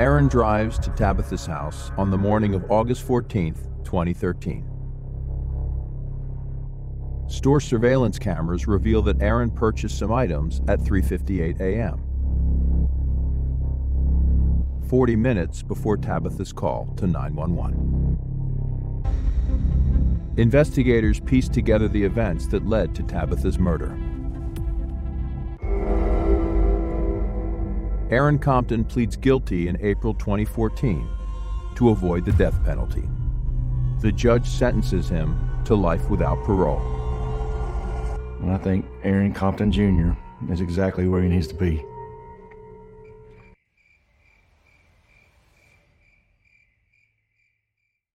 Aaron drives to Tabitha's house on the morning of August 14, 2013. Store surveillance cameras reveal that Aaron purchased some items at 3:58 a.m., 40 minutes before Tabitha's call to 911. Investigators pieced together the events that led to Tabitha's murder. Aaron Compton pleads guilty in April 2014 to avoid the death penalty. The judge sentences him to life without parole. And I think Aaron Compton Jr. is exactly where he needs to be.